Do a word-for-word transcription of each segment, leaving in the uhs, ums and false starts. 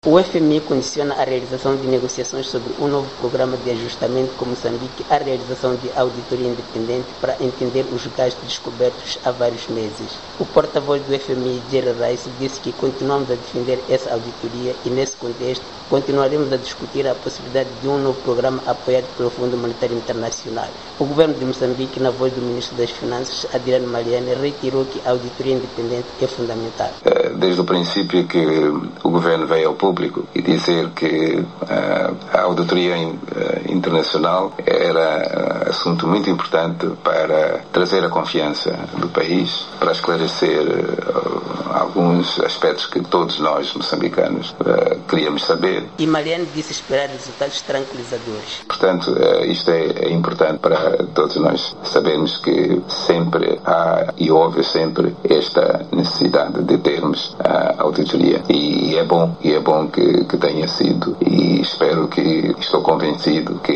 O F M I condiciona a realização de negociações sobre um novo programa de ajustamento com Moçambique à realização de auditoria independente para entender os gastos descobertos há vários meses. O porta-voz do F M I, Jerry Rice, disse que continuamos a defender essa auditoria e, nesse contexto, continuaremos a discutir a possibilidade de um novo programa apoiado pelo Fundo Monetário Internacional. O governo de Moçambique, na voz do ministro das Finanças, Adriano Mariani, reiterou que a auditoria independente é fundamental. Desde o princípio que o governo veio ao público e dizer que uh, a auditoria in, uh, internacional era uh, assunto muito importante para trazer a confiança do país, para esclarecer uh, alguns aspectos que todos nós, moçambicanos, uh, queríamos saber. E Mariani disse esperar resultados tranquilizadores. Portanto, uh, isto é, é importante para todos nós sabermos que sempre há e houve sempre esta necessidade de termos a auditoria. E é bom, e é bom que, que tenha sido, e espero que, estou convencido que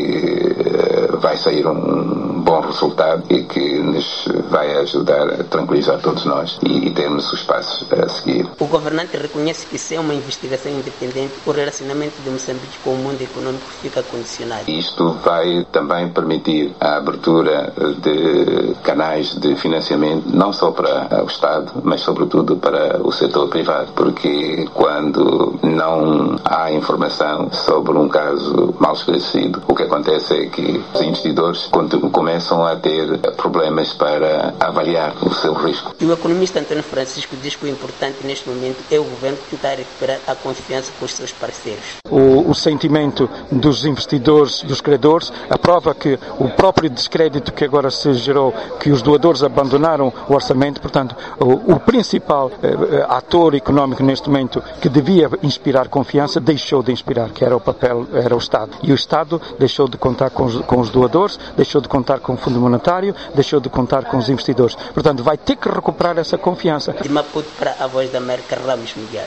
uh, vai sair um bom resultado e que nos vai ajudar a tranquilizar todos nós e, e termos os passos a seguir. O governante reconhece que sem uma investigação independente, o relacionamento de Moçambique com o mundo econômico fica condicionado. Isto vai também permitir a abertura de canais de financiamento, não só para o Estado, mas sobretudo para o setor privado, porque quando não há informação sobre um caso mal esclarecido, o que acontece é que os investidores começam a ter problemas para avaliar o seu risco. E o economista António Francisco diz que o importante neste momento é o governo tentar recuperar a confiança com os seus parceiros. O, o sentimento dos investidores, dos credores, a prova que o próprio descrédito que agora se gerou, que os doadores abandonaram o orçamento, portanto, o, o principal eh, ator económico neste momento que devia inspirar confiança, deixou de inspirar, que era o papel, era o Estado. E o Estado deixou de contar com os, com os doadores, deixou de contar com o Fundo Monetário, deixou de contar com os investidores. Portanto, vai ter que recuperar essa confiança. De Maputo para a Voz da América, Ramos Miguel.